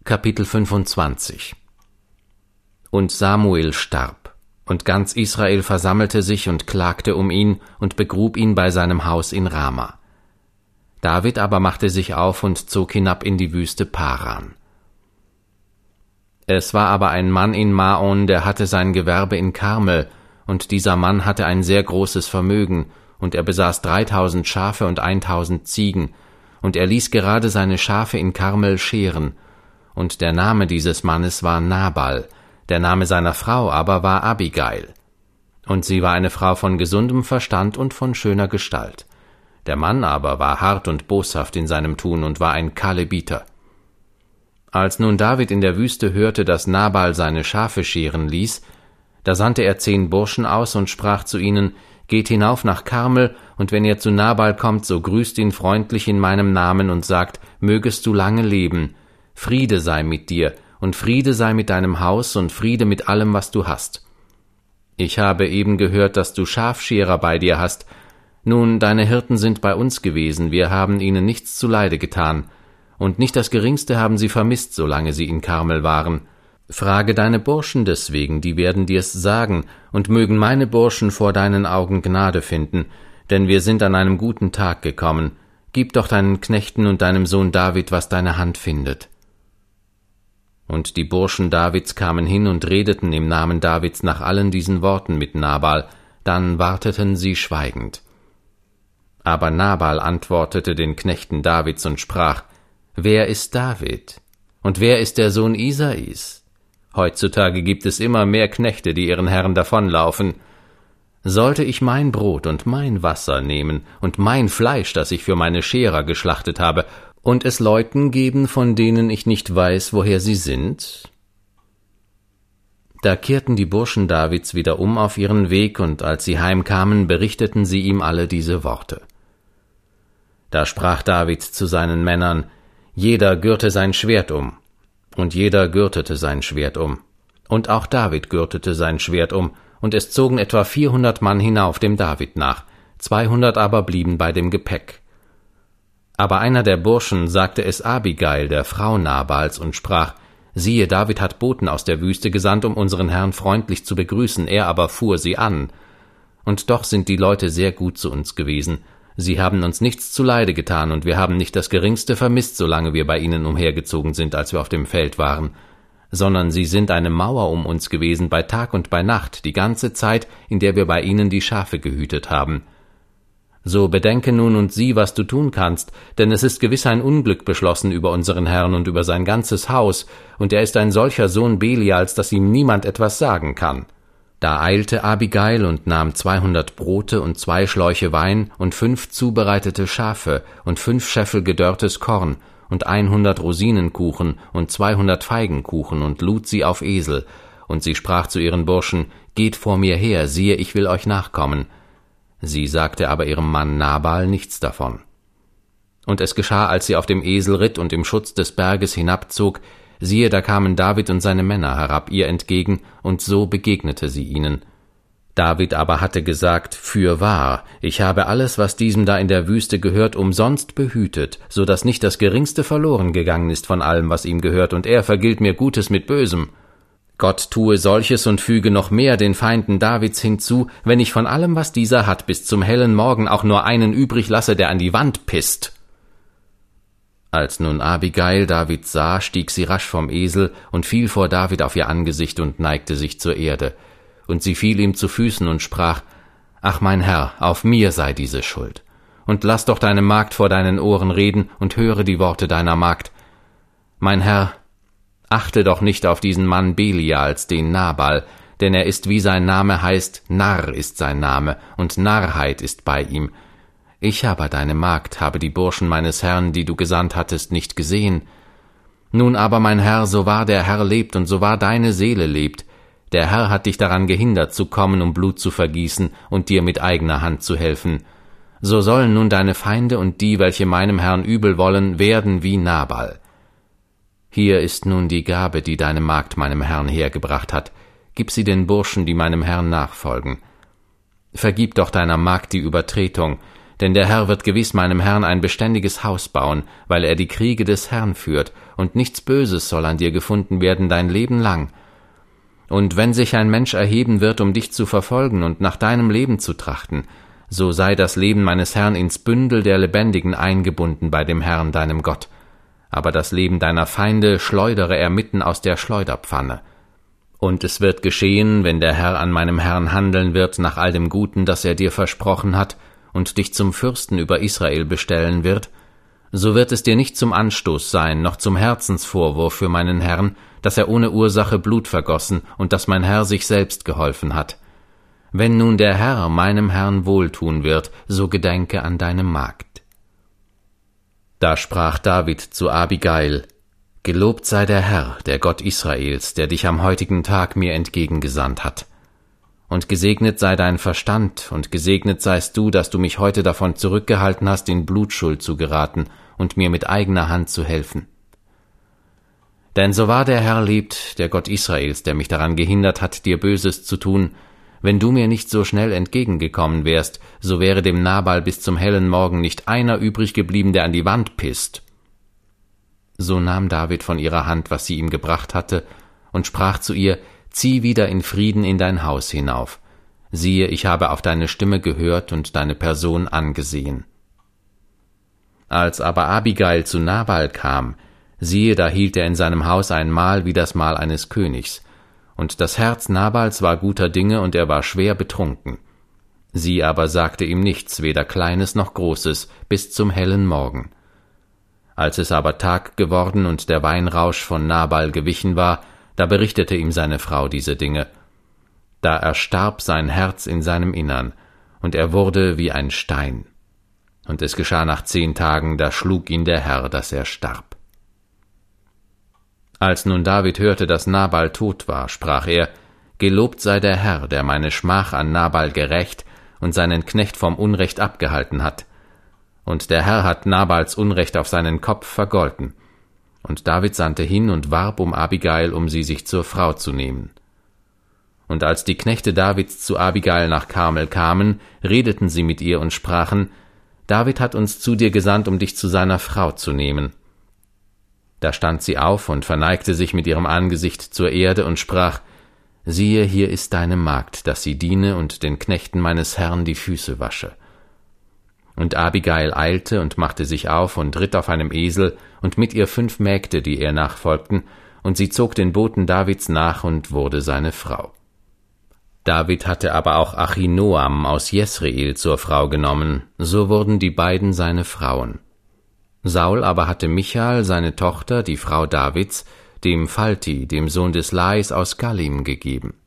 Kapitel 25. Und Samuel starb, und ganz Israel versammelte sich und klagte um ihn und begrub ihn bei seinem Haus in Rama. David aber machte sich auf und zog hinab in die Wüste Paran. Es war aber ein Mann in Maon, der hatte sein Gewerbe in Karmel, und dieser Mann hatte ein sehr großes Vermögen, und er besaß 3000 Schafe und 1000 Ziegen, und er ließ gerade seine Schafe in Karmel scheren. Und der Name dieses Mannes war Nabal, der Name seiner Frau aber war Abigail. Und sie war eine Frau von gesundem Verstand und von schöner Gestalt. Der Mann aber war hart und boshaft in seinem Tun und war ein Kalebiter. Als nun David in der Wüste hörte, dass Nabal seine Schafe scheren ließ, da sandte er 10 Burschen aus und sprach zu ihnen: Geht hinauf nach Karmel, und wenn ihr zu Nabal kommt, so grüßt ihn freundlich in meinem Namen und sagt: Mögest du lange leben, Friede sei mit dir, und Friede sei mit deinem Haus, und Friede mit allem, was du hast. Ich habe eben gehört, dass du Schafscherer bei dir hast. Nun, deine Hirten sind bei uns gewesen, wir haben ihnen nichts zuleide getan, und nicht das Geringste haben sie vermisst, solange sie in Karmel waren. Frage deine Burschen deswegen, die werden dir's sagen, und mögen meine Burschen vor deinen Augen Gnade finden, denn wir sind an einem guten Tag gekommen. Gib doch deinen Knechten und deinem Sohn David, was deine Hand findet. Und die Burschen Davids kamen hin und redeten im Namen Davids nach allen diesen Worten mit Nabal, dann warteten sie schweigend. Aber Nabal antwortete den Knechten Davids und sprach: Wer ist David? Und wer ist der Sohn Isais? Heutzutage gibt es immer mehr Knechte, die ihren Herren davonlaufen. Sollte ich mein Brot und mein Wasser nehmen und mein Fleisch, das ich für meine Scherer geschlachtet habe, und es Leuten geben, von denen ich nicht weiß, woher sie sind? Da kehrten die Burschen Davids wieder auf ihren Weg, und als sie heimkamen, berichteten sie ihm alle diese Worte. Da sprach David zu seinen Männern: Jeder gürte sein Schwert um. Und jeder gürtete sein Schwert um. Und auch David gürtete sein Schwert um, und es zogen etwa 400 Mann hinauf dem David nach, 200 aber blieben bei dem Gepäck. Aber einer der Burschen sagte es Abigail, der Frau Nabals, und sprach: Siehe, David hat Boten aus der Wüste gesandt, um unseren Herrn freundlich zu begrüßen, er aber fuhr sie an. Und doch sind die Leute sehr gut zu uns gewesen. Sie haben uns nichts zuleide getan, und wir haben nicht das Geringste vermisst, solange wir bei ihnen umhergezogen sind, als wir auf dem Feld waren, sondern sie sind eine Mauer um uns gewesen, bei Tag und bei Nacht, die ganze Zeit, in der wir bei ihnen die Schafe gehütet haben. So bedenke nun und sieh, was du tun kannst, denn es ist gewiss ein Unglück beschlossen über unseren Herrn und über sein ganzes Haus, und er ist ein solcher Sohn Belials, dass ihm niemand etwas sagen kann. Da eilte Abigail und nahm 200 Brote und 2 Schläuche Wein und 5 zubereitete Schafe und 5 Scheffel gedörrtes Korn und 100 Rosinenkuchen und 200 Feigenkuchen und lud sie auf Esel, und sie sprach zu ihren Burschen: Geht vor mir her, siehe, ich will euch nachkommen. Sie sagte aber ihrem Mann Nabal nichts davon. Und es geschah, als sie auf dem Esel ritt und im Schutz des Berges hinabzog, siehe, da kamen David und seine Männer herab ihr entgegen, und so begegnete sie ihnen. David aber hatte gesagt: Fürwahr, ich habe alles, was diesem da in der Wüste gehört, umsonst behütet, so dass nicht das Geringste verloren gegangen ist von allem, was ihm gehört, und er vergilt mir Gutes mit Bösem. Gott tue solches und füge noch mehr den Feinden Davids hinzu, wenn ich von allem, was dieser hat, bis zum hellen Morgen auch nur einen übrig lasse, der an die Wand pisst. Als nun Abigail David sah, stieg sie rasch vom Esel und fiel vor David auf ihr Angesicht und neigte sich zur Erde. Und sie fiel ihm zu Füßen und sprach: Ach, mein Herr, auf mir sei diese Schuld. Und lass doch deine Magd vor deinen Ohren reden und höre die Worte deiner Magd. Mein Herr, achte doch nicht auf diesen Mann Belials, den Nabal, denn er ist, wie sein Name heißt, Narr ist sein Name, und Narrheit ist bei ihm. Ich aber, deine Magd, habe die Burschen meines Herrn, die du gesandt hattest, nicht gesehen. Nun aber, mein Herr, so wahr der Herr lebt und so wahr deine Seele lebt, der Herr hat dich daran gehindert zu kommen, um Blut zu vergießen und dir mit eigener Hand zu helfen. So sollen nun deine Feinde und die, welche meinem Herrn übel wollen, werden wie Nabal. Hier ist nun die Gabe, die deine Magd meinem Herrn hergebracht hat. Gib sie den Burschen, die meinem Herrn nachfolgen. Vergib doch deiner Magd die Übertretung, denn der Herr wird gewiss meinem Herrn ein beständiges Haus bauen, weil er die Kriege des Herrn führt, und nichts Böses soll an dir gefunden werden dein Leben lang. Und wenn sich ein Mensch erheben wird, um dich zu verfolgen und nach deinem Leben zu trachten, so sei das Leben meines Herrn ins Bündel der Lebendigen eingebunden bei dem Herrn, deinem Gott. Aber das Leben deiner Feinde schleudere er mitten aus der Schleuderpfanne. Und es wird geschehen, wenn der Herr an meinem Herrn handeln wird nach all dem Guten, das er dir versprochen hat, und dich zum Fürsten über Israel bestellen wird, so wird es dir nicht zum Anstoß sein, noch zum Herzensvorwurf für meinen Herrn, dass er ohne Ursache Blut vergossen und dass mein Herr sich selbst geholfen hat. Wenn nun der Herr meinem Herrn wohltun wird, so gedenke an deine Magd. Da sprach David zu Abigail: Gelobt sei der Herr, der Gott Israels, der dich am heutigen Tag mir entgegengesandt hat. Und gesegnet sei dein Verstand, und gesegnet seist du, dass du mich heute davon zurückgehalten hast, in Blutschuld zu geraten und mir mit eigener Hand zu helfen. Denn so wahr der Herr lebt, der Gott Israels, der mich daran gehindert hat, dir Böses zu tun, wenn du mir nicht so schnell entgegengekommen wärst, so wäre dem Nabal bis zum hellen Morgen nicht einer übrig geblieben, der an die Wand pisst. So nahm David von ihrer Hand, was sie ihm gebracht hatte, und sprach zu ihr: Zieh wieder in Frieden in dein Haus hinauf. Siehe, ich habe auf deine Stimme gehört und deine Person angesehen. Als aber Abigail zu Nabal kam, siehe, da hielt er in seinem Haus ein Mahl wie das Mahl eines Königs. Und das Herz Nabals war guter Dinge, und er war schwer betrunken. Sie aber sagte ihm nichts, weder Kleines noch Großes, bis zum hellen Morgen. Als es aber Tag geworden und der Weinrausch von Nabal gewichen war, da berichtete ihm seine Frau diese Dinge. Da erstarb sein Herz in seinem Innern, und er wurde wie ein Stein. Und es geschah nach 10 Tagen, da schlug ihn der Herr, dass er starb. Als nun David hörte, dass Nabal tot war, sprach er: Gelobt sei der Herr, der meine Schmach an Nabal gerächt und seinen Knecht vom Unrecht abgehalten hat. Und der Herr hat Nabals Unrecht auf seinen Kopf vergolten. Und David sandte hin und warb um Abigail, um sie sich zur Frau zu nehmen. Und als die Knechte Davids zu Abigail nach Karmel kamen, redeten sie mit ihr und sprachen: David hat uns zu dir gesandt, um dich zu seiner Frau zu nehmen. Da stand sie auf und verneigte sich mit ihrem Angesicht zur Erde und sprach: Siehe, hier ist deine Magd, dass sie diene und den Knechten meines Herrn die Füße wasche. Und Abigail eilte und machte sich auf und ritt auf einem Esel, und mit ihr 5 Mägde, die ihr nachfolgten, und sie zog den Boten Davids nach und wurde seine Frau. David hatte aber auch Achinoam aus Jesreel zur Frau genommen, so wurden die beiden seine Frauen. Saul aber hatte Michal, seine Tochter, die Frau Davids, dem Phalti, dem Sohn des Lais aus Galim, gegeben.